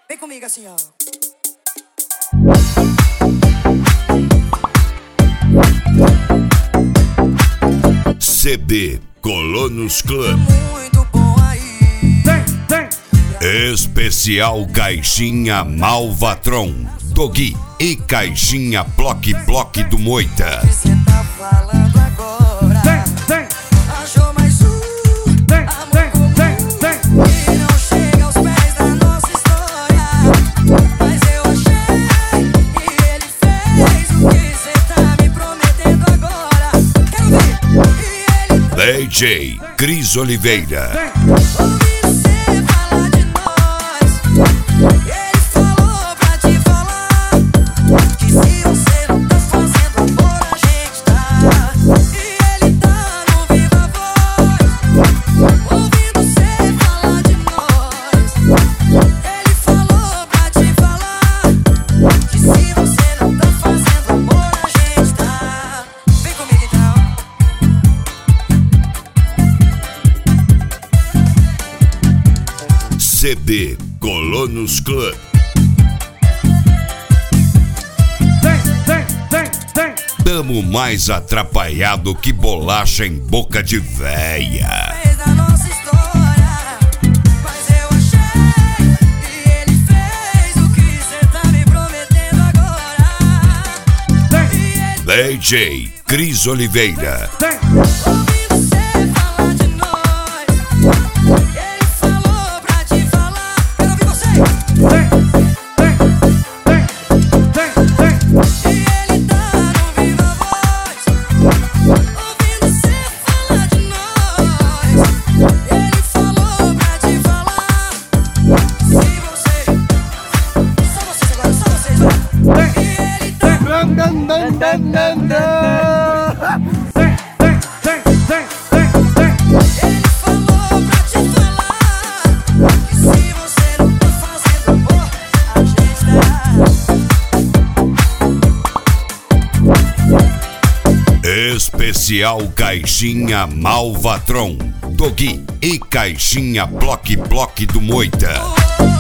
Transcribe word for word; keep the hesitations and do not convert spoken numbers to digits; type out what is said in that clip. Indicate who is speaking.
Speaker 1: Vem comigo assim, ó.
Speaker 2: C D Colonos Club.
Speaker 1: Muito bom aí.
Speaker 3: Vem, vem.
Speaker 2: Especial Caixinha Malvatron, Dogui e Caixinha Bloque Bloque do Moita.
Speaker 1: Cê tá falando agora.
Speaker 3: Vem, vem.
Speaker 1: Achou mais um.
Speaker 3: Vem, vem, vem, vem.
Speaker 1: E não chega aos pés da nossa história. Mas eu achei e ele fez o que cê tá me prometendo agora. Quero ver. E ele
Speaker 2: D J Cris Oliveira.
Speaker 3: Vem.
Speaker 1: ouvi cê falar de nós. Ele falou pra te falar que se você não tá fazendo amor, a gente tá. E ele tá no viva voz, ouvindo cê falar de nós. Ele falou pra te falar que se você não tá fazendo amor, a gente tá. Vem comigo então.
Speaker 2: C D Colonos Club.
Speaker 3: Vem, vem, vem, vem.
Speaker 2: Tamo mais atrapalhado que bolacha em boca de véia.
Speaker 1: Fez da nossa história, mas eu achei e ele fez o que cê tá me prometendo agora.
Speaker 3: Vem.
Speaker 1: E ele
Speaker 2: D J Cris Oliveira.
Speaker 3: Vem.
Speaker 1: ouvindo cê falar de nós. Ele falou pra te falar. Quero ouvir você.
Speaker 3: Vem, vem, vem, vem, vem.
Speaker 1: E ele tá no viva voz, ouvindo cê falar de nós. Ele falou pra te falar. Se você, só vocês agora, só vocês, vai. E ele tá.
Speaker 3: Vem, vem, vem, vem, vem.
Speaker 1: Ele falou pra te falar que se você não tá fazendo amor, a gente tá.
Speaker 2: Especial Caixinha Malvatron, Dogui e Caixinha Bloque Bloque do Moita.
Speaker 1: Oh,